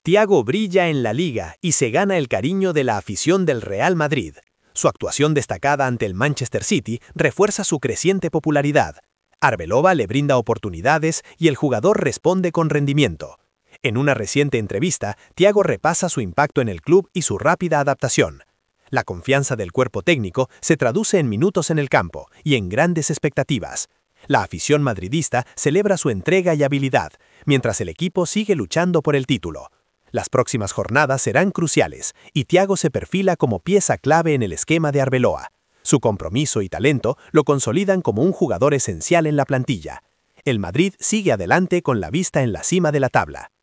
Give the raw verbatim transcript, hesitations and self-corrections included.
Thiago brilla en la Liga y se gana el cariño de la afición del Real Madrid. Su actuación destacada ante el Manchester City refuerza su creciente popularidad. Arbeloa le brinda oportunidades y el jugador responde con rendimiento. En una reciente entrevista, Thiago repasa su impacto en el club y su rápida adaptación. La confianza del cuerpo técnico se traduce en minutos en el campo y en grandes expectativas. La afición madridista celebra su entrega y habilidad, mientras el equipo sigue luchando por el título. Las próximas jornadas serán cruciales y Thiago se perfila como pieza clave en el esquema de Arbeloa. Su compromiso y talento lo consolidan como un jugador esencial en la plantilla. El Madrid sigue adelante con la vista en la cima de la tabla.